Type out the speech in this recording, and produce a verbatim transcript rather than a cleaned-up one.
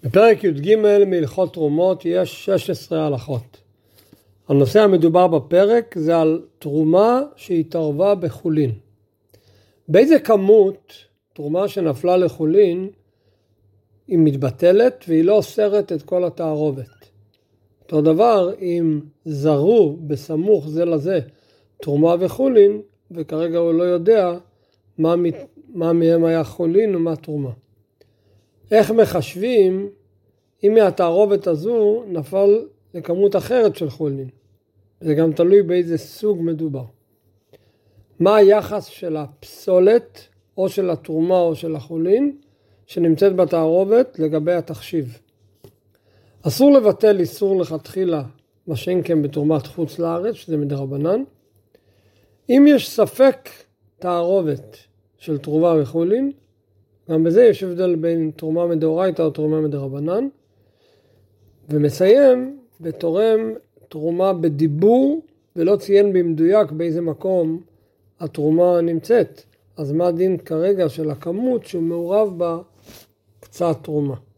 בפרק י"ג מהלכות תרומות יש שש עשרה הלכות. הנושא המדובר בפרק זה על תרומה שהתערבה בחולין. באיזה כמות תרומה שנפלה לחולין היא מתבטלת והיא לא אוסרת את כל התערובת. אותו דבר אם זרו בסמוך זה לזה תרומה וחולין, וכרגע הוא לא יודע מה, מה מהם היה חולין ומה תרומה. איך מחשבים אם מהתערובת הזו נפל לכמות אחרת של חולין? זה גם תלוי באיזה סוג מדובר. מה היחס של הפסולת או של התרומה או של החולין שנמצאת בתערובת לגבי התחשיב? אסור לבטל איסור לכתחילה מה שאין כן בתרומת חוץ לארץ, שזה מדרבנן. אם יש ספק תערובת של תרומה וחולין, גם בזה יש הבדל בין תרומה מדאורייתא או תרומה מדרבנן. ומסיים בתורם תרומה בדיבור ולא ציין במדויק באיזה מקום התרומה נמצאת. אז מה הדין כרגע של הכמות שהוא מעורב בה קצת תרומה?